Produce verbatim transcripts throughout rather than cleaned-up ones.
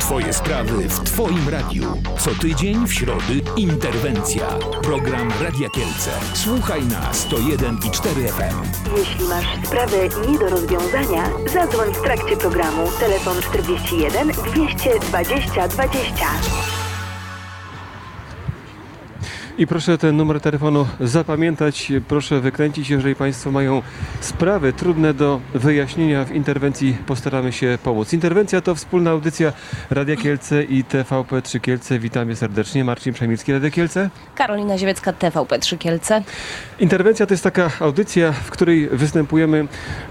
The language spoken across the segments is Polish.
Twoje sprawy w Twoim radiu. Co tydzień w środy interwencja. Program Radia Kielce. Słuchaj na sto jeden i cztery F M. Jeśli masz sprawę nie do rozwiązania, zadzwoń w trakcie programu. Telefon czterdzieści jeden dwieście dwadzieścia dwadzieścia. I proszę ten numer telefonu zapamiętać, proszę wykręcić, jeżeli Państwo mają sprawy trudne do wyjaśnienia. W interwencji postaramy się pomóc. Interwencja to wspólna audycja Radia Kielce i T V P trzy Kielce. Witamy serdecznie. Marcin Przemilski, Radia Kielce. Karolina Ziewiecka, T V P trzy Kielce. Interwencja to jest taka audycja, w której występujemy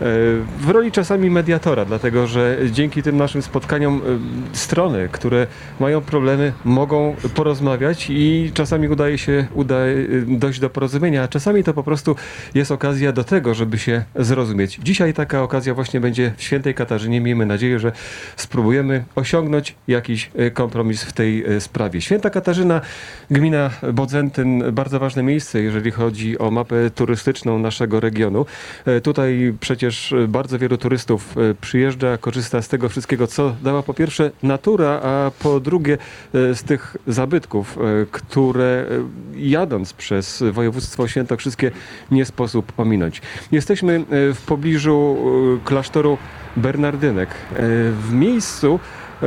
w roli czasami mediatora, dlatego że dzięki tym naszym spotkaniom strony, które mają problemy, mogą porozmawiać i czasami udaje się uda dojść do porozumienia, a czasami to po prostu jest okazja do tego, żeby się zrozumieć. Dzisiaj taka okazja właśnie będzie w Świętej Katarzynie. Miejmy nadzieję, że spróbujemy osiągnąć jakiś kompromis w tej sprawie. Święta Katarzyna, gmina Bodzentyn, bardzo ważne miejsce, jeżeli chodzi o mapę turystyczną naszego regionu. Tutaj przecież bardzo wielu turystów przyjeżdża, korzysta z tego wszystkiego, co dała po pierwsze natura, a po drugie z tych zabytków, które jadąc przez województwo świętokrzyskie nie sposób ominąć. Jesteśmy w pobliżu klasztoru Bernardynek, w miejscu,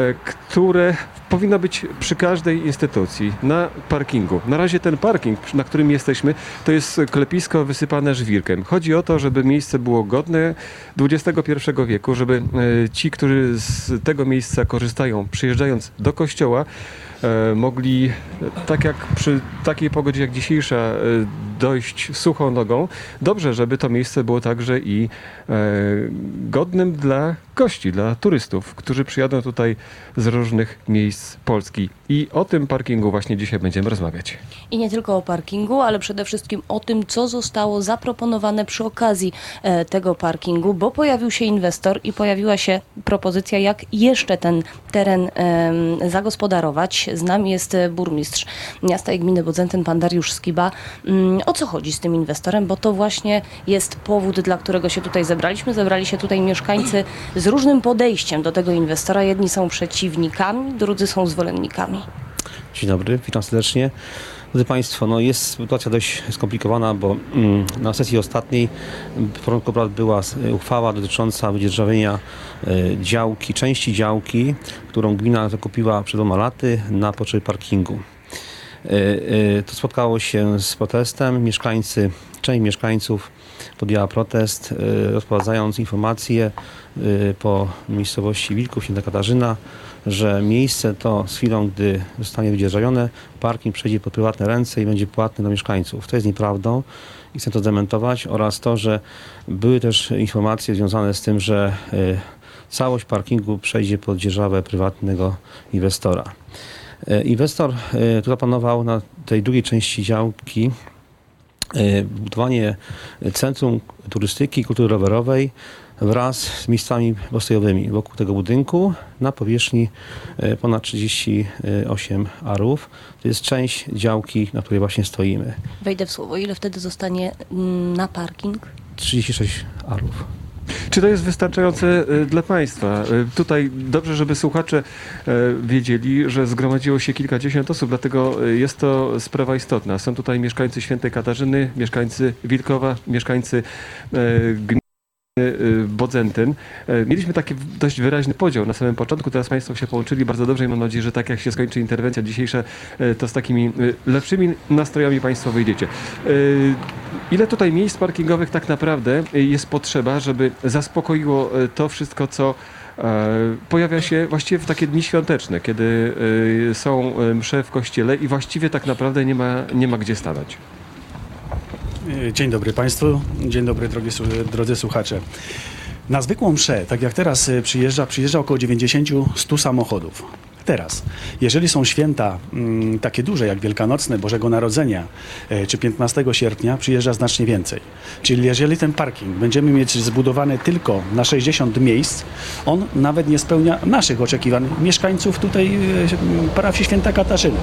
które powinno być przy każdej instytucji, na parkingu. Na razie ten parking, na którym jesteśmy, to jest klepisko wysypane żwirkiem. Chodzi o to, żeby miejsce było godne dwudziestego pierwszego wieku, żeby ci, którzy z tego miejsca korzystają, przyjeżdżając do kościoła, mogli, tak jak przy takiej pogodzie jak dzisiejsza, dojść suchą nogą. Dobrze, żeby to miejsce było także i e, godnym dla gości, dla turystów, którzy przyjadą tutaj z różnych miejsc Polski. I o tym parkingu właśnie dzisiaj będziemy rozmawiać. I nie tylko o parkingu, ale przede wszystkim o tym, co zostało zaproponowane przy okazji e, tego parkingu, bo pojawił się inwestor i pojawiła się propozycja, jak jeszcze ten teren e, zagospodarować. Z nami jest burmistrz miasta i gminy Bodzentyn, pan Dariusz Skiba. Mm, o co chodzi z tym inwestorem? Bo to właśnie jest powód, dla którego się tutaj zebraliśmy. Zebrali się tutaj mieszkańcy z różnym podejściem do tego inwestora. Jedni są przeciwnikami, drudzy są zwolennikami. Dzień dobry, witam serdecznie. Drodzy Państwo, no jest sytuacja dość skomplikowana, bo mm, na sesji ostatniej w porządku obrad była uchwała dotycząca wydzierżawienia y, działki, części działki, którą gmina zakupiła przed dwoma laty na potrzeby parkingu. Y, y, to spotkało się z protestem. Mieszkańcy, część mieszkańców podjęła protest, y, rozprowadzając informacje y, po miejscowości Wilków, Święta Katarzyna, że miejsce to z chwilą, gdy zostanie wydzierżawione, parking przejdzie pod prywatne ręce i będzie płatny dla mieszkańców. To jest nieprawdą i chcę to zdementować, oraz to, że były też informacje związane z tym, że y, całość parkingu przejdzie pod dzierżawę prywatnego inwestora. Y, inwestor y, tu zaplanował na tej drugiej części działki y, budowanie centrum turystyki i kultury rowerowej wraz z miejscami postojowymi wokół tego budynku na powierzchni ponad trzydzieści osiem arów. To jest część działki, na której właśnie stoimy. Wejdę w słowo. Ile wtedy zostanie na parking? trzydzieści sześć arów. Czy to jest wystarczające dla Państwa? Tutaj dobrze, żeby słuchacze wiedzieli, że zgromadziło się kilkadziesiąt osób, dlatego jest to sprawa istotna. Są tutaj mieszkańcy Świętej Katarzyny, mieszkańcy Wilkowa, mieszkańcy gminy Bodzentyn. Mieliśmy taki dość wyraźny podział na samym początku, teraz Państwo się połączyli bardzo dobrze i mam nadzieję, że tak jak się skończy interwencja dzisiejsza, to z takimi lepszymi nastrojami Państwo wyjdziecie. Ile tutaj miejsc parkingowych tak naprawdę jest potrzeba, żeby zaspokoiło to wszystko, co pojawia się właściwie w takie dni świąteczne, kiedy są msze w kościele i właściwie tak naprawdę nie ma, nie ma gdzie stawać? Dzień dobry Państwu, dzień dobry drogi, drodzy słuchacze. Na zwykłą mszę, tak jak teraz przyjeżdża, przyjeżdża około dziewięćdziesiąt do stu samochodów. Teraz, jeżeli są święta m, takie duże jak Wielkanocne, Bożego Narodzenia e, czy piętnastego sierpnia, przyjeżdża znacznie więcej. Czyli jeżeli ten parking będziemy mieć zbudowany tylko na sześćdziesiąt miejsc, on nawet nie spełnia naszych oczekiwań mieszkańców tutaj e, parafii Święta Katarzyna.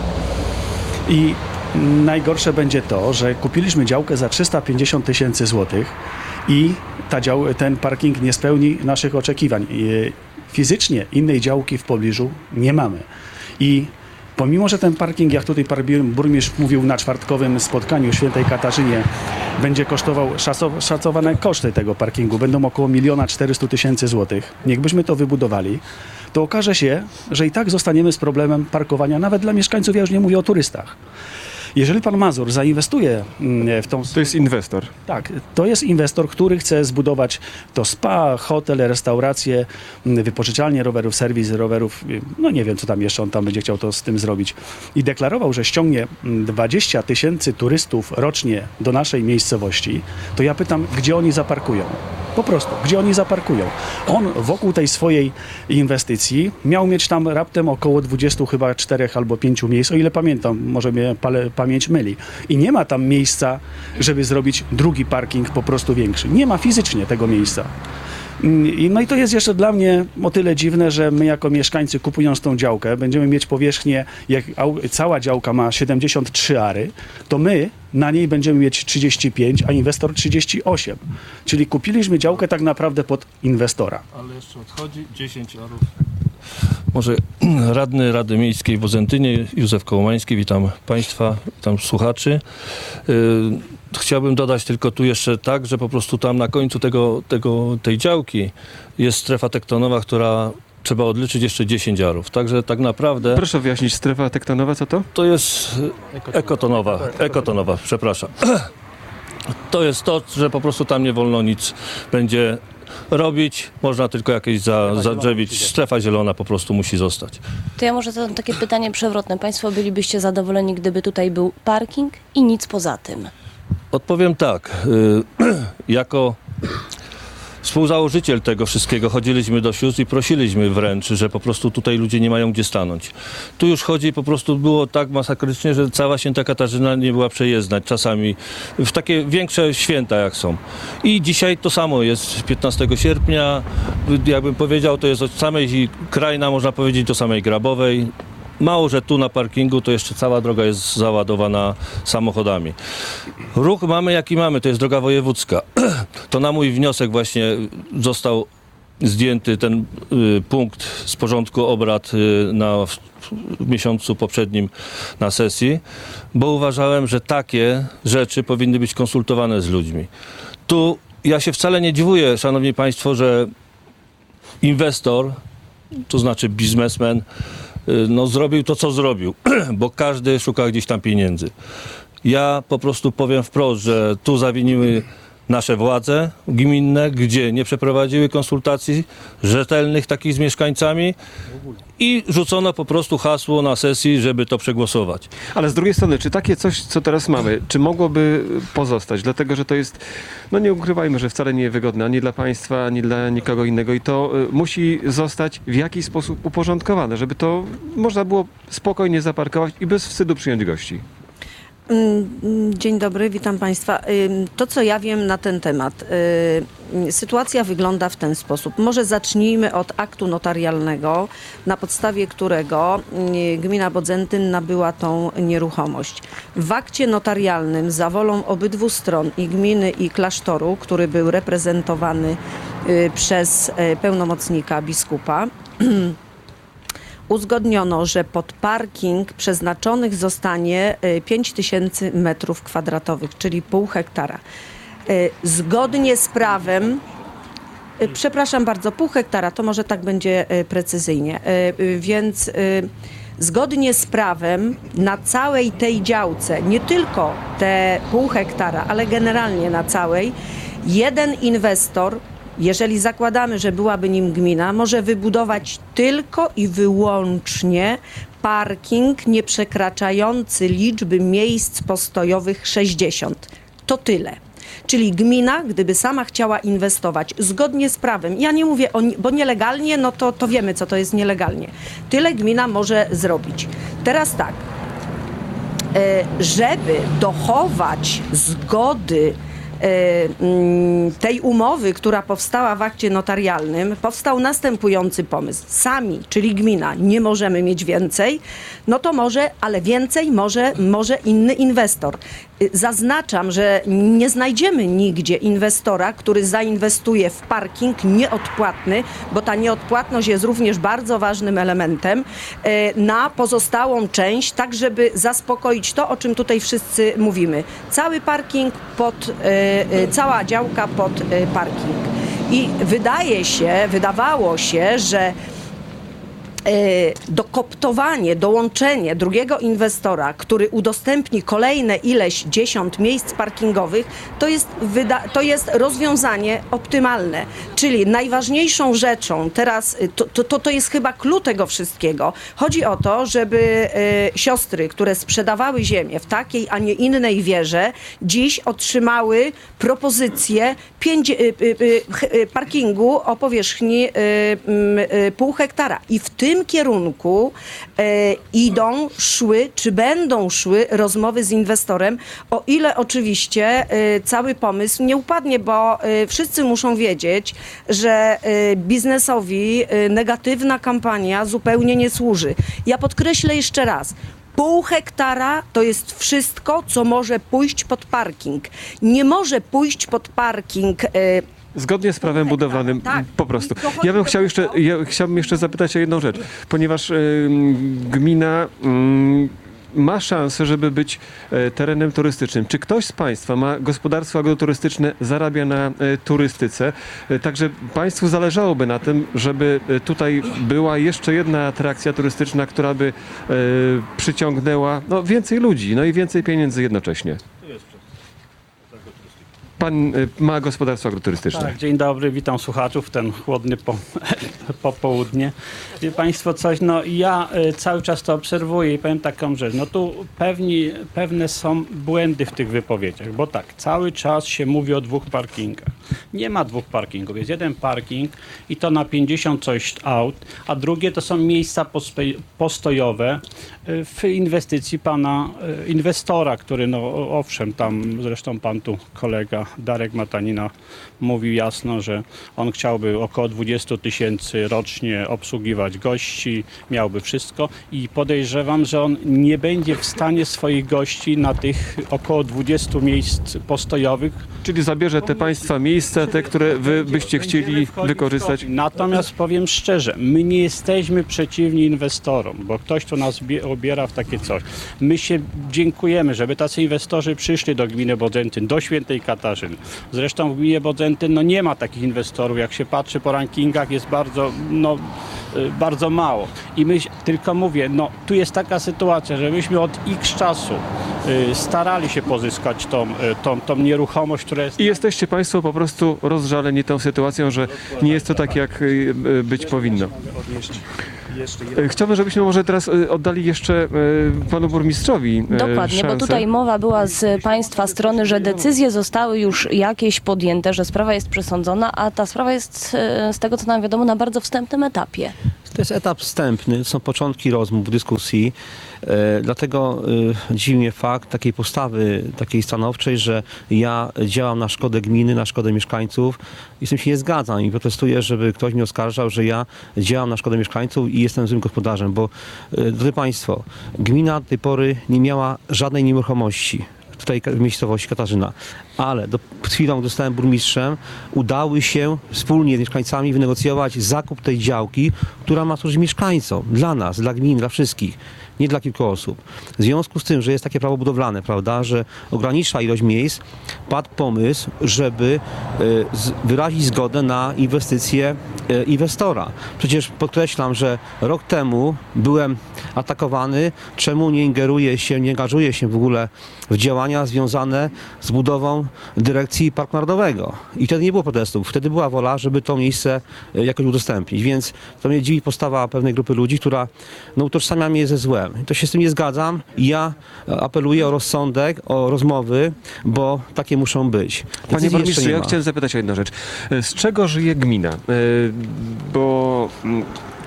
I najgorsze będzie to, że kupiliśmy działkę za trzysta pięćdziesiąt tysięcy złotych i ta dział, ten parking nie spełni naszych oczekiwań. I fizycznie innej działki w pobliżu nie mamy. I pomimo, że ten parking, jak tutaj pan burmistrz mówił na czwartkowym spotkaniu w Świętej Katarzynie, będzie kosztował, szacowane koszty tego parkingu będą około miliona czterysta tysięcy złotych. Niechbyśmy to wybudowali, to okaże się, że i tak zostaniemy z problemem parkowania nawet dla mieszkańców, ja już nie mówię o turystach. Jeżeli pan Mazur zainwestuje w tą... To jest inwestor. Tak, to jest inwestor, który chce zbudować to spa, hotel, restaurację, wypożyczalnię rowerów, serwis rowerów, no nie wiem, co tam jeszcze on tam będzie chciał to z tym zrobić. I deklarował, że ściągnie dwadzieścia tysięcy turystów rocznie do naszej miejscowości, to ja pytam, gdzie oni zaparkują? Po prostu, gdzie oni zaparkują? On wokół tej swojej inwestycji miał mieć tam raptem około dwudziestu chyba czterech albo pięciu miejsc, o ile pamiętam, może mnie pale, pamięć myli. I nie ma tam miejsca, żeby zrobić drugi parking po prostu większy. Nie ma fizycznie tego miejsca. No i to jest jeszcze dla mnie o tyle dziwne, że my jako mieszkańcy, kupując tą działkę, będziemy mieć powierzchnię, jak cała działka ma siedemdziesiąt trzy ary, to my na niej będziemy mieć trzydzieści pięć, a inwestor trzydzieści osiem. Czyli kupiliśmy działkę tak naprawdę pod inwestora. Ale jeszcze odchodzi dziesięć arów. Może radny Rady Miejskiej w Ozętynie, Józef Kołomański, witam Państwa, witam słuchaczy. Chciałbym dodać tylko tu jeszcze tak, że po prostu tam na końcu tego, tego, tej działki jest strefa tektonowa, która trzeba odliczyć jeszcze dziesięć arów. Także tak naprawdę... Proszę wyjaśnić, strefa tektonowa, co to? To jest ekotonowa, ekotonowa, przepraszam. To jest to, że po prostu tam nie wolno nic będzie robić, można tylko jakieś za, zadrzewić. Strefa zielona po prostu musi zostać. To ja może zadam takie pytanie przewrotne. Państwo bylibyście zadowoleni, gdyby tutaj był parking i nic poza tym? Odpowiem tak. Jako współzałożyciel tego wszystkiego chodziliśmy do sióstr i prosiliśmy wręcz, że po prostu tutaj ludzie nie mają gdzie stanąć. Tu już chodzi, po prostu było tak masakrycznie, że cała Święta Katarzyna nie była przejezdna czasami w takie większe święta jak są. I dzisiaj to samo jest piętnastego sierpnia, jakbym powiedział, to jest od samej Krajna, można powiedzieć, do samej Grabowej. Mało, że tu na parkingu to jeszcze cała droga jest załadowana samochodami. Ruch mamy jaki mamy, to jest droga wojewódzka. To na mój wniosek właśnie został zdjęty ten y, punkt z porządku obrad y, na, w, w miesiącu poprzednim na sesji, bo uważałem, że takie rzeczy powinny być konsultowane z ludźmi. Tu ja się wcale nie dziwię, szanowni państwo, że inwestor, to znaczy biznesmen, no zrobił to, co zrobił, bo każdy szuka gdzieś tam pieniędzy. Ja po prostu powiem wprost, że tu zawiniły nasze władze gminne, gdzie nie przeprowadziły konsultacji rzetelnych takich z mieszkańcami i rzucono po prostu hasło na sesji, żeby to przegłosować. Ale z drugiej strony, czy takie coś, co teraz mamy, czy mogłoby pozostać? Dlatego, że to jest, no nie ukrywajmy, że wcale nie wygodne ani dla państwa, ani dla nikogo innego i to y, musi zostać w jakiś sposób uporządkowane, żeby to można było spokojnie zaparkować i bez wstydu przyjąć gości. Dzień dobry, witam Państwa. To, co ja wiem na ten temat. Sytuacja wygląda w ten sposób. Może zacznijmy od aktu notarialnego, na podstawie którego gmina Bodzentyn nabyła tą nieruchomość. W akcie notarialnym za wolą obydwu stron, i gminy, i klasztoru, który był reprezentowany przez pełnomocnika biskupa, uzgodniono, że pod parking przeznaczonych zostanie pięć tysięcy metrów kwadratowych, czyli pół hektara. Zgodnie z prawem, przepraszam bardzo, pół hektara, to może tak będzie precyzyjnie, więc zgodnie z prawem na całej tej działce, nie tylko te pół hektara, ale generalnie na całej, jeden inwestor, jeżeli zakładamy, że byłaby nim gmina, może wybudować tylko i wyłącznie parking nieprzekraczający liczby miejsc postojowych sześćdziesiąt. To tyle. Czyli gmina, gdyby sama chciała inwestować zgodnie z prawem, ja nie mówię, o, bo nielegalnie, no to, to wiemy, co to jest nielegalnie. Tyle gmina może zrobić. Teraz tak, żeby dochować zgody tej umowy, która powstała w akcie notarialnym, powstał następujący pomysł. Sami, czyli gmina, nie możemy mieć więcej, no to może, ale więcej może, może inny inwestor. Zaznaczam, że nie znajdziemy nigdzie inwestora, który zainwestuje w parking nieodpłatny, bo ta nieodpłatność jest również bardzo ważnym elementem, na pozostałą część, tak żeby zaspokoić to, o czym tutaj wszyscy mówimy. Cały parking pod, cała działka pod parking. I wydaje się, wydawało się, że dokoptowanie, dołączenie drugiego inwestora, który udostępni kolejne ileś dziesiąt miejsc parkingowych, to jest, wyda- to jest rozwiązanie optymalne. Czyli najważniejszą rzeczą teraz, to, to, to jest chyba clue tego wszystkiego. Chodzi o to, żeby e, siostry, które sprzedawały ziemię w takiej, a nie innej wierze, dziś otrzymały propozycję pięć, e, e, parkingu o powierzchni e, e, pół hektara. I w tym W tym kierunku e, idą, szły, czy będą szły rozmowy z inwestorem, o ile oczywiście e, cały pomysł nie upadnie, bo e, wszyscy muszą wiedzieć, że e, biznesowi e, negatywna kampania zupełnie nie służy. Ja podkreślę jeszcze raz. Pół hektara to jest wszystko, co może pójść pod parking. Nie może pójść pod parking e, Zgodnie z prawem budowlanym, tak. po prostu. Ja bym chciał jeszcze, ja chciałbym jeszcze zapytać o jedną rzecz, ponieważ y, gmina y, ma szansę, żeby być y, terenem turystycznym. Czy ktoś z Państwa ma gospodarstwo agroturystyczne, zarabia na y, turystyce? Y, także Państwu zależałoby na tym, żeby y, tutaj była jeszcze jedna atrakcja turystyczna, która by y, przyciągnęła no, więcej ludzi, no i więcej pieniędzy jednocześnie. Pan y, ma gospodarstwo agroturystyczne. Tak, dzień dobry, witam słuchaczów w ten chłodny po, popołudnie. Wie Państwo coś, no ja y, cały czas to obserwuję i powiem taką rzecz, no tu pewni, pewne są błędy w tych wypowiedziach, bo tak, cały czas się mówi o dwóch parkingach. Nie ma dwóch parkingów, jest jeden parking i to na pięćdziesiąt coś aut, a drugie to są miejsca postoj, postojowe y, w inwestycji pana y, inwestora, który no owszem, tam zresztą pan tu kolega Darek Matanina mówił jasno, że on chciałby około dwadzieścia tysięcy rocznie obsługiwać gości, miałby wszystko i podejrzewam, że on nie będzie w stanie swoich gości na tych około dwudziestu miejsc postojowych. Czyli zabierze te Państwa miejsca, te, które Wy byście chcieli wykorzystać. Natomiast powiem szczerze, my nie jesteśmy przeciwni inwestorom, bo ktoś tu nas obiera w takie coś. My się dziękujemy, żeby tacy inwestorzy przyszli do gminy Bodzentyn, do Świętej Katarzyny. Zresztą w gminie Bodzentyn no nie ma takich inwestorów, jak się patrzy po rankingach, jest bardzo, no, bardzo mało. I my, tylko mówię, no tu jest taka sytuacja, że myśmy od X czasu y, starali się pozyskać tą, tą, tą nieruchomość, która jest... I jesteście Państwo po prostu rozżaleni tą sytuacją, że nie jest to tak, jak y, być powinno. Chciałbym, żebyśmy może teraz oddali jeszcze panu burmistrzowi Dokładnie, szansę. bo tutaj mowa była z Państwa strony, że decyzje zostały już jakieś podjęte, że sprawa jest przesądzona, a ta sprawa jest z tego, co nam wiadomo, na bardzo wstępnym etapie. To jest etap wstępny, są początki rozmów, dyskusji. E, dlatego e, dziwi mnie fakt takiej postawy, takiej stanowczej, że ja działam na szkodę gminy, na szkodę mieszkańców i z tym się nie zgadzam i protestuję, żeby ktoś mnie oskarżał, że ja działam na szkodę mieszkańców i jestem złym gospodarzem, bo e, drodzy Państwo, gmina do tej pory nie miała żadnej nieruchomości. Tutaj w miejscowości Katarzyna. Ale do, przed chwilą, gdy zostałem burmistrzem, udało się wspólnie z mieszkańcami wynegocjować zakup tej działki, która ma służyć mieszkańcom, dla nas, dla gmin, dla wszystkich, nie dla kilku osób. W związku z tym, że jest takie prawo budowlane, prawda, że ogranicza ilość miejsc, padł pomysł, żeby y, z, wyrazić zgodę na inwestycje y, inwestora. Przecież podkreślam, że rok temu byłem atakowany, czemu nie ingeruje się, nie angażuje się w ogóle w działania związane z budową dyrekcji Parku Narodowego. I wtedy nie było protestów. Wtedy była wola, żeby to miejsce jakoś udostępnić. Więc to mnie dziwi postawa pewnej grupy ludzi, która no, utożsamia mnie ze złem. To się z tym nie zgadzam i ja apeluję o rozsądek, o rozmowy, bo takie muszą być. Panie Decyzji burmistrzu, jeszcze nie ja ma. chciałem zapytać o jedną rzecz. Z czego żyje gmina? Bo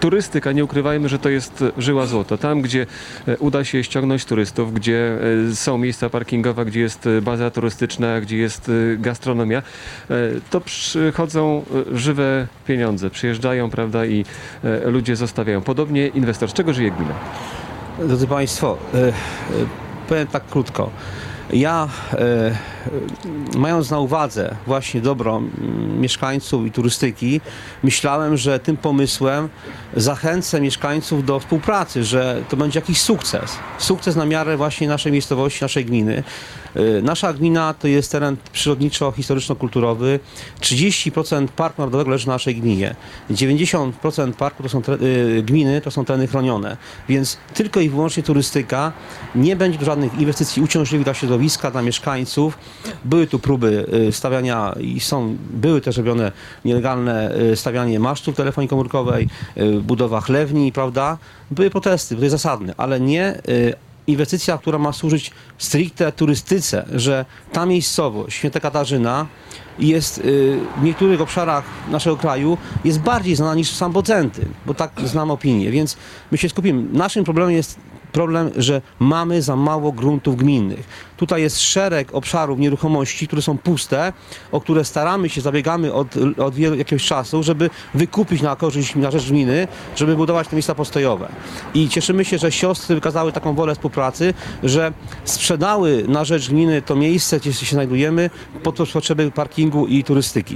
turystyka, nie ukrywajmy, że to jest żyła złota. Tam, gdzie e, uda się ściągnąć turystów, gdzie e, są miejsca parkingowe, gdzie jest e, baza turystyczna, gdzie jest e, gastronomia, e, to przychodzą e, żywe pieniądze, przyjeżdżają, prawda, i e, ludzie zostawiają. Podobnie inwestor. Z czego żyje gmina? Drodzy Państwo, e, e, powiem tak krótko. Ja, e, mając na uwadze właśnie dobro m, mieszkańców i turystyki, myślałem, że tym pomysłem zachęcę mieszkańców do współpracy, że to będzie jakiś sukces. Sukces na miarę właśnie naszej miejscowości, naszej gminy. E, nasza gmina to jest teren przyrodniczo-historyczno-kulturowy. trzydzieści procent parku narodowego leży w naszej gminie. dziewięćdziesiąt procent parku to są te, e, gminy, to są tereny chronione. Więc tylko i wyłącznie turystyka. Nie będzie tu żadnych inwestycji uciążliwych dla środowiska, dla mieszkańców. Były tu próby stawiania i są, były też robione nielegalne stawianie masztów telefonii komórkowej, budowa chlewni, prawda? Były protesty, to jest zasadne, ale nie inwestycja, która ma służyć stricte turystyce, że ta miejscowość, Święta Katarzyna, jest w niektórych obszarach naszego kraju jest bardziej znana niż sam Bodzenty, bo tak znam opinię, więc my się skupimy. Naszym problemem jest problem, że mamy za mało gruntów gminnych. Tutaj jest szereg obszarów nieruchomości, które są puste, o które staramy się, zabiegamy od, od wielu, jakiegoś czasu, żeby wykupić na korzyść, na rzecz gminy, żeby budować te miejsca postojowe. I cieszymy się, że siostry wykazały taką wolę współpracy, że sprzedały na rzecz gminy to miejsce, gdzie się znajdujemy, po to potrzeby parkingu i turystyki.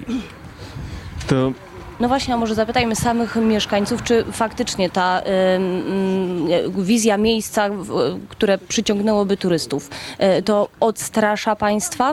To No właśnie, a może zapytajmy samych mieszkańców, czy faktycznie ta y, y, wizja miejsca, w, które przyciągnęłoby turystów, y, to odstrasza państwa?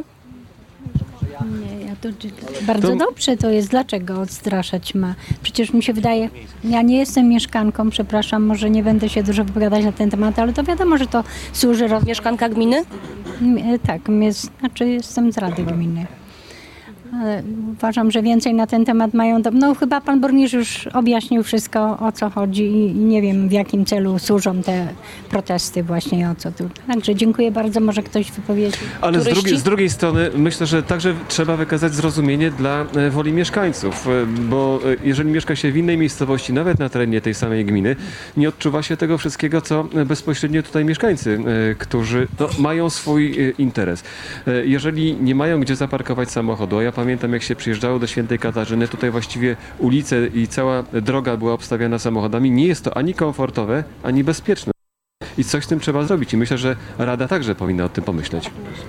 Nie, ja to, bardzo To- dobrze to jest. Dlaczego odstraszać ma? Przecież mi się wydaje, ja nie jestem mieszkanką, przepraszam, może nie będę się dużo wypowiadać na ten temat, ale to wiadomo, że to służy... Roz... Mieszkanka gminy? M- Tak, mnie, znaczy jestem z Rady Gminy. Ale uważam, że więcej na ten temat mają... Do... No chyba pan burmistrz już objaśnił wszystko, o co chodzi i i nie wiem, w jakim celu służą te protesty właśnie, o co tu. Także dziękuję bardzo, może ktoś wypowiedzi. Ale z Turyści? drugiej, z drugiej strony myślę, że także trzeba wykazać zrozumienie dla e, woli mieszkańców, e, bo e, jeżeli mieszka się w innej miejscowości, nawet na terenie tej samej gminy, nie odczuwa się tego wszystkiego, co e, bezpośrednio tutaj mieszkańcy, e, którzy no, mają swój e, interes. E, jeżeli nie mają gdzie zaparkować samochodu, a ja pamiętam, jak się przyjeżdżało do Świętej Katarzyny, tutaj właściwie ulice i cała droga była obstawiana samochodami, nie jest to ani komfortowe, ani bezpieczne. I coś z tym trzeba zrobić i myślę, że Rada także powinna o tym pomyśleć.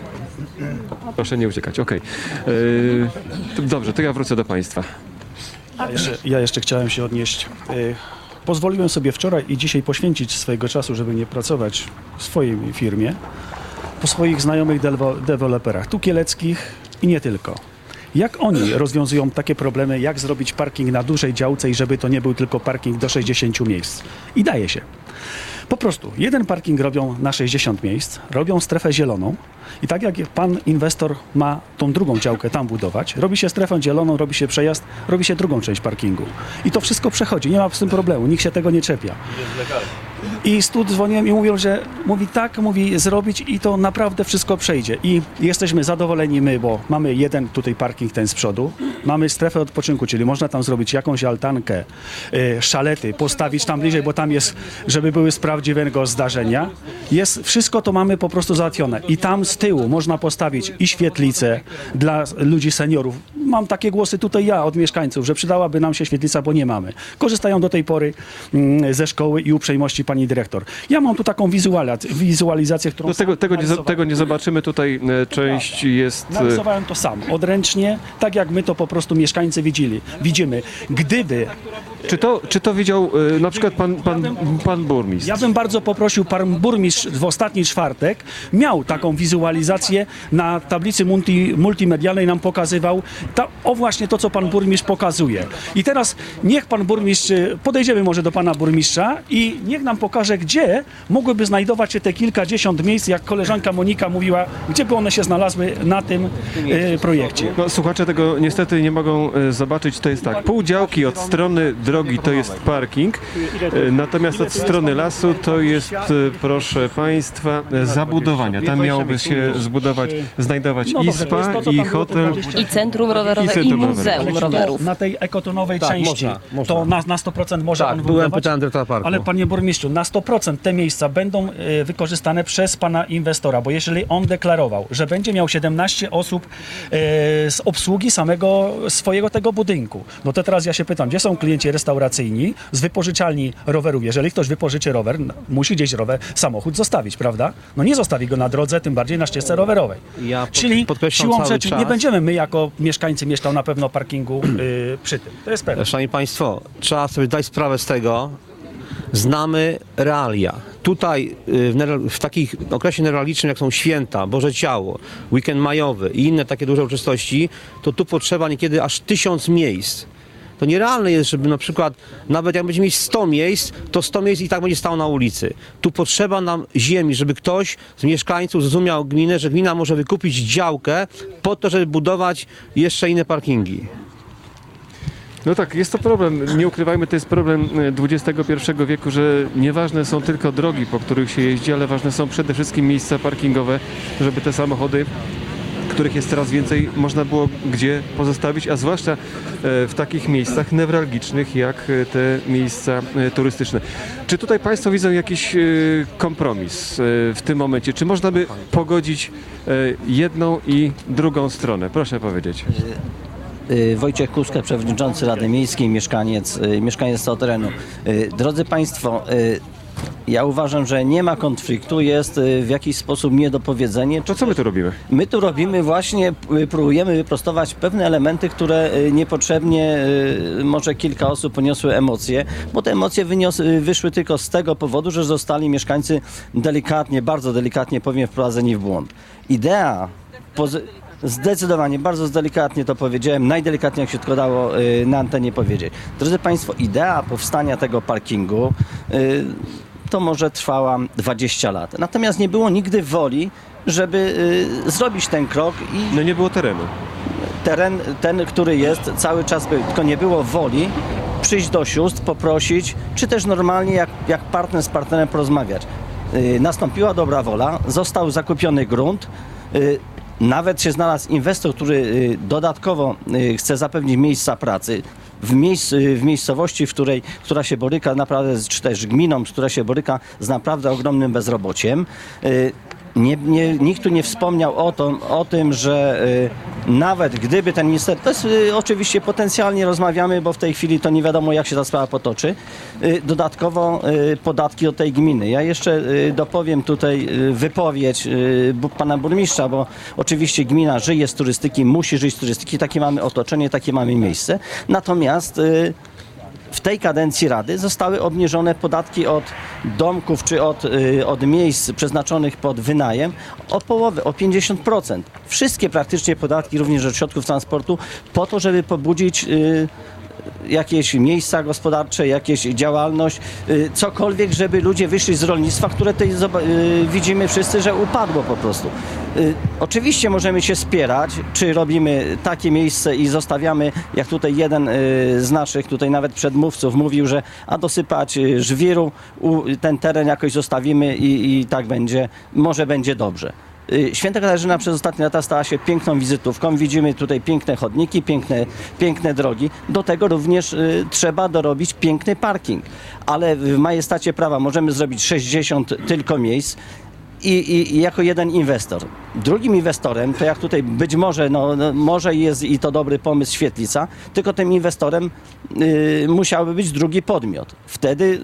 Proszę nie uciekać, okej. Yy, to dobrze, to ja wrócę do Państwa. Ja jeszcze, ja jeszcze chciałem się odnieść. Y, Pozwoliłem sobie wczoraj i dzisiaj poświęcić swojego czasu, żeby nie pracować w swojej firmie, po swoich znajomych dewo- deweloperach, tu kieleckich i nie tylko. Jak oni rozwiązują takie problemy, jak zrobić parking na dużej działce i żeby to nie był tylko parking do sześćdziesięciu miejsc? I daje się. Po prostu jeden parking robią na sześćdziesiąt miejsc, robią strefę zieloną i tak jak pan inwestor ma tą drugą działkę tam budować, robi się strefę zieloną, robi się przejazd, robi się drugą część parkingu. I to wszystko przechodzi, nie ma z tym problemu, nikt się tego nie czepia. I tu dzwoniłem i mówią, że mówi tak, mówi zrobić i to naprawdę wszystko przejdzie. I jesteśmy zadowoleni my, bo mamy jeden tutaj parking ten z przodu, mamy strefę odpoczynku, czyli można tam zrobić jakąś altankę, y, szalety, postawić tam bliżej, bo tam jest, żeby były z prawdziwego zdarzenia. Jest, wszystko to mamy po prostu załatwione. I tam z tyłu można postawić i świetlicę dla ludzi seniorów. Mam takie głosy tutaj ja od mieszkańców, że przydałaby nam się świetlica, bo nie mamy. Korzystają do tej pory mm, ze szkoły i uprzejmości pani dyrektor. Ja mam tu taką wizualizację, wizualizację którą... No tego, tego, nie, zo- narysowałem. tego nie zobaczymy, tutaj e, część jest... e, Narysowałem to sam, odręcznie, tak jak my to po prostu mieszkańcy widzieli. Widzimy, gdyby... Czy to, czy to widział e, na przykład pan, pan, pan burmistrz? Ja bym bardzo poprosił, pan burmistrz w ostatni czwartek miał taką wizualizację na tablicy multi, multimedialnej, nam pokazywał ta, o właśnie to, co pan burmistrz pokazuje. I teraz niech pan burmistrz, podejdziemy może do pana burmistrza i niech nam pokaże, gdzie mogłyby znajdować się te kilkadziesiąt miejsc, jak koleżanka Monika mówiła, gdzie by one się znalazły na tym e, projekcie. No, słuchacze tego niestety nie mogą e, zobaczyć. To jest tak, pół działki od strony drogi to jest parking, e, natomiast od strony lasu to jest, e, proszę Państwa, e, zabudowania. Tam miałoby się zbudować, znajdować No i dobrze, to jest spa, to, co i tam było, hotel. to dwadzieścia I centrum Tak, rowerowe i, centrum muzeum rowerowe. rowerów. Na tej ekotonowej Tak, części można, można. to na, na sto procent może Tak, on byłem wybudować. pytany dyrektora parku. Ale panie burmistrzu, na sto procent te miejsca będą e, wykorzystane przez pana inwestora, bo jeżeli on deklarował, że będzie miał siedemnaście osób e, z obsługi samego swojego tego budynku, no to teraz ja się pytam, gdzie są klienci restauracyjni z wypożyczalni rowerów? Jeżeli ktoś wypożyczy rower, no, musi gdzieś rower, samochód zostawić, prawda? No nie zostawi go na drodze, tym bardziej na ścieżce rowerowej. Ja pod- Czyli podkreślam siłą cały rzeczy czas- nie będziemy my jako mieszkańcy mieszkał na pewno parkingu y, przy tym. To jest pewne. Szanowni Państwo, trzeba sobie dać sprawę z tego, znamy realia. Tutaj y, w, nere- w takich okresie neuralgicznym, jak są święta, Boże Ciało, weekend majowy i inne takie duże uroczystości, to tu potrzeba niekiedy aż tysiąc miejsc. To nierealne jest, żeby na przykład, nawet jak będziemy mieć sto miejsc, to sto miejsc i tak będzie stało na ulicy. Tu potrzeba nam ziemi, żeby ktoś z mieszkańców zrozumiał gminę, że gmina może wykupić działkę po to, żeby budować jeszcze inne parkingi. No tak, jest to problem. Nie ukrywajmy, to jest problem dwudziestego pierwszego wieku, że nieważne są tylko drogi, po których się jeździ, ale ważne są przede wszystkim miejsca parkingowe, żeby te samochody, których jest coraz więcej, można było gdzie pozostawić, a zwłaszcza e, w takich miejscach newralgicznych jak e, te miejsca e, turystyczne. Czy tutaj Państwo widzą jakiś e, kompromis e, w tym momencie? Czy można by pogodzić e, jedną i drugą stronę? Proszę powiedzieć. Y, Wojciech Kuska, przewodniczący Rady Miejskiej, mieszkaniec, y, mieszkaniec tego terenu. Y, Drodzy Państwo, y, ja uważam, że nie ma konfliktu, jest y, w jakiś sposób niedopowiedzenie. To co my tu robimy? My tu robimy właśnie, y, próbujemy wyprostować pewne elementy, które y, niepotrzebnie y, może kilka osób poniosły emocje, bo te emocje wynios, y, wyszły tylko z tego powodu, że zostali mieszkańcy delikatnie, bardzo delikatnie powiem, wprowadzeni w błąd. Idea pozy- Zdecydowanie, bardzo delikatnie to powiedziałem, najdelikatniej jak się tylko dało y, na antenie powiedzieć. Drodzy Państwo, idea powstania tego parkingu y, to może trwała dwadzieścia lat. Natomiast nie było nigdy woli, żeby y, zrobić ten krok i No nie było terenu. teren, ten, który jest, cały czas był, tylko nie było woli przyjść do sióstr, poprosić, czy też normalnie jak, jak partner z partnerem porozmawiać. Y, nastąpiła dobra wola, został zakupiony grunt, y, nawet się znalazł inwestor, który y, dodatkowo y, chce zapewnić miejsca pracy w, miejsc, y, w miejscowości, w której, która się boryka naprawdę, z- czy też gminą, która się boryka z naprawdę ogromnym bezrobociem. Y, Nie, nie, nikt tu nie wspomniał o, to, o tym, że y, nawet gdyby ten minister, to jest y, oczywiście potencjalnie rozmawiamy, bo w tej chwili to nie wiadomo jak się ta sprawa potoczy, y, dodatkowo y, podatki od tej gminy. Ja jeszcze y, dopowiem tutaj y, wypowiedź y, bu- pana burmistrza, bo oczywiście gmina żyje z turystyki, musi żyć z turystyki, takie mamy otoczenie, takie mamy miejsce. Natomiast y, w tej kadencji Rady zostały obniżone podatki od domków czy od, y, od miejsc przeznaczonych pod wynajem o połowę, o pięćdziesiąt procent. Wszystkie praktycznie podatki, również od środków transportu, po to, żeby pobudzić y, jakieś miejsca gospodarcze, jakieś działalność, y, cokolwiek, żeby ludzie wyszli z rolnictwa, które tutaj zoba- y, widzimy wszyscy, że upadło po prostu. Y, Oczywiście możemy się spierać, czy robimy takie miejsce i zostawiamy, jak tutaj jeden y, z naszych tutaj nawet przedmówców mówił, że a dosypać y, żwiru, u, ten teren jakoś zostawimy i, i tak będzie, może będzie dobrze. Y, Święta Katarzyna przez ostatnie lata stała się piękną wizytówką. Widzimy tutaj piękne chodniki, piękne, piękne drogi. Do tego również y, trzeba dorobić piękny parking. Ale w majestacie prawa możemy zrobić sześćdziesiąt tylko miejsc. I, i, I jako jeden inwestor. Drugim inwestorem, to jak tutaj być może, no, no może jest i to dobry pomysł Świetlica, tylko tym inwestorem y, musiałby być drugi podmiot. Wtedy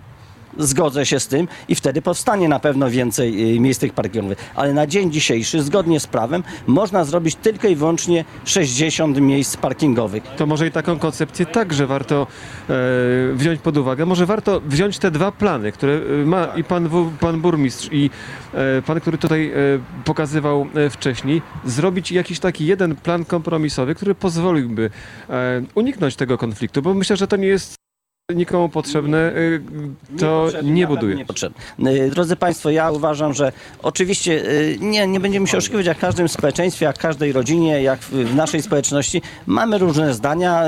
zgodzę się z tym i wtedy powstanie na pewno więcej y, miejsc tych parkingowych. Ale na dzień dzisiejszy, zgodnie z prawem, można zrobić tylko i wyłącznie sześćdziesiąt miejsc parkingowych. To może i taką koncepcję także warto e, wziąć pod uwagę. Może warto wziąć te dwa plany, które e, ma i pan, wu- pan burmistrz i e, pan, który tutaj e, pokazywał e, wcześniej, zrobić jakiś taki jeden plan kompromisowy, który pozwoliłby e, uniknąć tego konfliktu, bo myślę, że to nie jest nikomu potrzebne, to nie buduje. Niepotrzebne. Drodzy Państwo, ja uważam, że oczywiście nie, nie będziemy się oszukiwać, jak w każdym społeczeństwie, jak w każdej rodzinie, jak w naszej społeczności. Mamy różne zdania.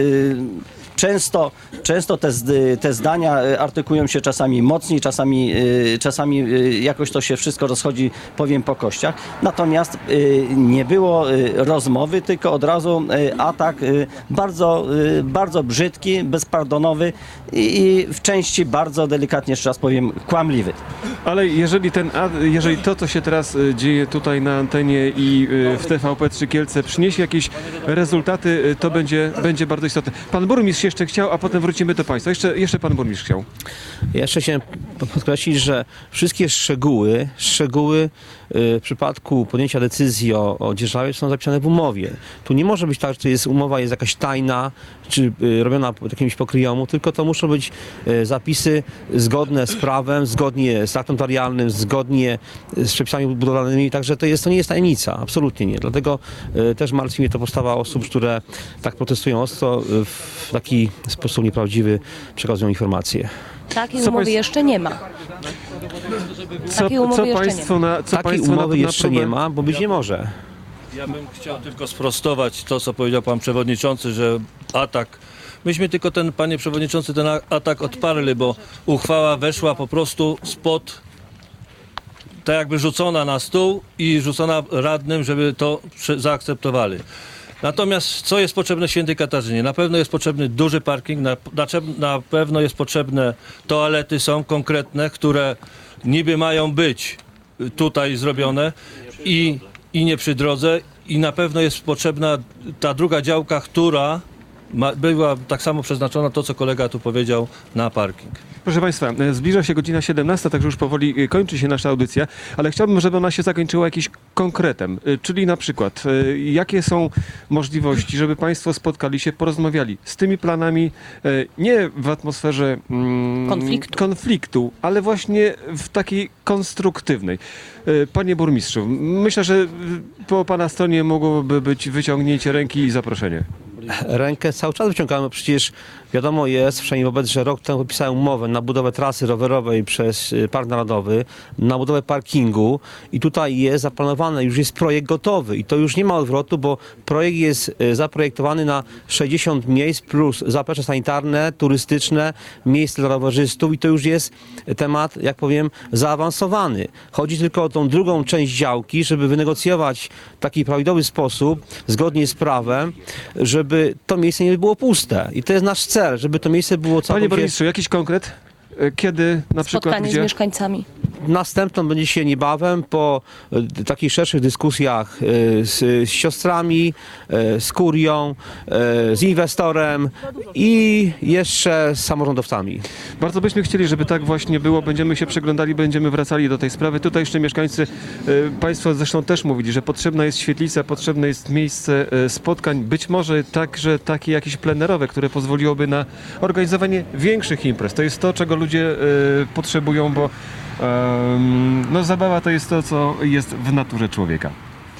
Często, często te, te zdania artykułują się czasami mocniej, czasami, czasami jakoś to się wszystko rozchodzi, powiem, po kościach. Natomiast nie było rozmowy, tylko od razu atak bardzo, bardzo brzydki, bezpardonowy i w części bardzo delikatnie, jeszcze raz powiem, kłamliwy. Ale jeżeli, ten, jeżeli to, co się teraz dzieje tutaj na antenie i w T V P trzy Kielce przyniesie jakieś rezultaty, to będzie, będzie bardzo istotne. Pan burmistrz jeszcze chciał, a potem wrócimy do Państwa. Jeszcze, jeszcze Pan burmistrz chciał. Ja jeszcze chciałem podkreślić, że wszystkie szczegóły, szczegóły w przypadku podjęcia decyzji o, o dzierżawie są zapisane w umowie. Tu nie może być tak, że to jest umowa jest jakaś tajna, czy robiona pod jakimś pokryjomu, tylko to muszą być zapisy zgodne z prawem, zgodnie z aktem notarialnym, zgodnie z przepisami budowlanymi, także to, jest, to nie jest tajemnica, absolutnie nie. Dlatego też martwi mnie to postawa osób, które tak protestują ostro, w taki sposób nieprawdziwy przekazują informacje. Takiej umowy państw... jeszcze nie ma. Co, Takiej umowy co jeszcze państwo nie ma. Na, co Takiej państwo umowy na, na jeszcze próbę... nie ma, bo być nie może. Ja bym chciał tylko sprostować to, co powiedział pan przewodniczący, że atak. Myśmy tylko ten, panie przewodniczący, ten atak odparli, bo uchwała weszła po prostu spod, tak jakby rzucona na stół i rzucona radnym, żeby to zaakceptowali. Natomiast co jest potrzebne Świętej Katarzynie? Na pewno jest potrzebny duży parking, na, na, na pewno jest potrzebne toalety, są konkretne, które niby mają być tutaj zrobione i, i nie przy drodze, i na pewno jest potrzebna ta druga działka, która ma, była tak samo przeznaczona, to co kolega tu powiedział, na parking. Proszę Państwa, zbliża się godzina siedemnasta, także już powoli kończy się nasza audycja, ale chciałbym, żeby ona się zakończyła jakimś konkretem, czyli na przykład jakie są możliwości, żeby Państwo spotkali się, porozmawiali z tymi planami, nie w atmosferze mm, konfliktu. konfliktu, ale właśnie w takiej konstruktywnej. Panie burmistrzu, myślę, że po Pana stronie mogłoby być wyciągnięcie ręki i zaproszenie. Rękę cały czas wyciągamy. Przecież wiadomo jest, wszędzie wobec, że rok temu podpisałem umowę na budowę trasy rowerowej przez Park Narodowy, na budowę parkingu i tutaj jest zaplanowane, już jest projekt gotowy i to już nie ma odwrotu, bo projekt jest zaprojektowany na sześćdziesiąt miejsc plus zaplecze sanitarne, turystyczne, miejsce dla rowerzystów i to już jest temat, jak powiem, zaawansowany. Chodzi tylko o tą drugą część działki, żeby wynegocjować w taki prawidłowy sposób, zgodnie z prawem, żeby to miejsce nie było puste. I to jest nasz cel, żeby to miejsce było całkowicie... Panie burmistrzu, jakiś konkret? Kiedy na przykład Spotkanie gdzie? z mieszkańcami. Następną będzie się niebawem po e, takich szerszych dyskusjach e, z, z siostrami, e, z kurią, e, z inwestorem i jeszcze z samorządowcami. Bardzo byśmy chcieli, żeby tak właśnie było. Będziemy się przeglądali, będziemy wracali do tej sprawy. Tutaj jeszcze mieszkańcy, e, Państwo zresztą też mówili, że potrzebna jest świetlica, potrzebne jest miejsce e, spotkań, być może także takie jakieś plenerowe, które pozwoliłoby na organizowanie większych imprez. To jest to, czego ludzie e, potrzebują, bo no zabawa to jest to, co jest w naturze człowieka.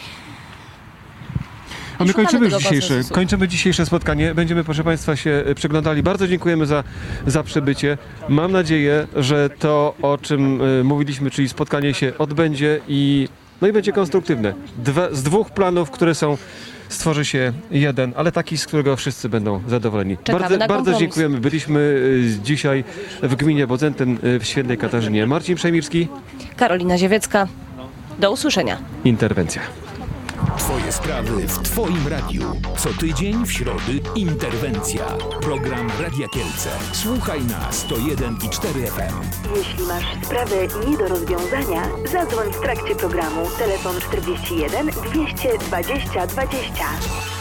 A my kończymy już dzisiejsze, kończymy dzisiejsze spotkanie. Będziemy, proszę Państwa, się przeglądali. Bardzo dziękujemy za, za przybycie. Mam nadzieję, że to, o czym mówiliśmy, czyli spotkanie się odbędzie i, no i będzie konstruktywne. Dwa, z dwóch planów, które są, stworzy się jeden, ale taki, z którego wszyscy będą zadowoleni. Czekamy bardzo na bardzo dziękujemy. Byliśmy dzisiaj w gminie Bodzentyn w Świętej Katarzynie. Marcin Przemirski. Karolina Ziewiecka. Do usłyszenia. Interwencja. Twoje sprawy w Twoim radiu. Co tydzień w środy interwencja. Program Radia Kielce. Słuchaj na sto jeden i cztery F M. Jeśli masz sprawę nie do rozwiązania, zadzwoń w trakcie programu. Telefon czterdzieści jeden dwieście dwadzieścia dwadzieścia.